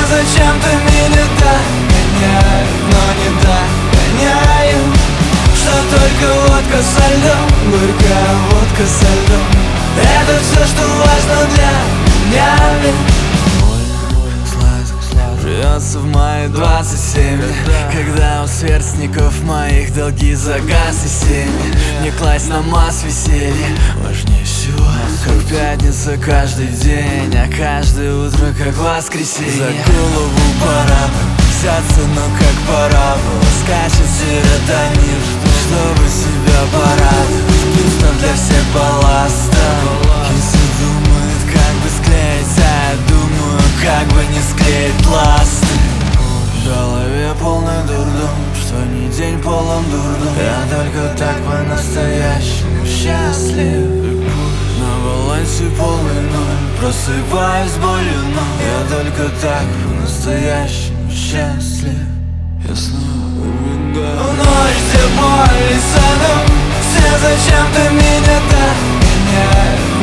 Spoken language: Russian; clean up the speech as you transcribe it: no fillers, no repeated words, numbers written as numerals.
зачем-то меня догоняют, но не догоняют. Что только водка со льдом, горькая водка со льдом. Это все, что важно для меня. Живется в мае 27, когда у сверстников моих долги загасли семи. Не класть на масс веселье важнее всего, как пятница каждый день, а каждое утро как воскресенье. За голову пора бы взяться, но как парабола скачет серотонин, чтобы себя порадовать. Пристав для всех балластом. Киса думает, как бы склеить, а я думаю, как бы не склеить пласты. В голове полный дурдом, что ни день полон дурдом. Я только так по-настоящему счастлив. На балансе полный ноль, просыпаюсь с болью, но я только так по-настоящему счастлив. Я снова убегаю в ночь, где боль и садом. Все зачем-то меня догоняют,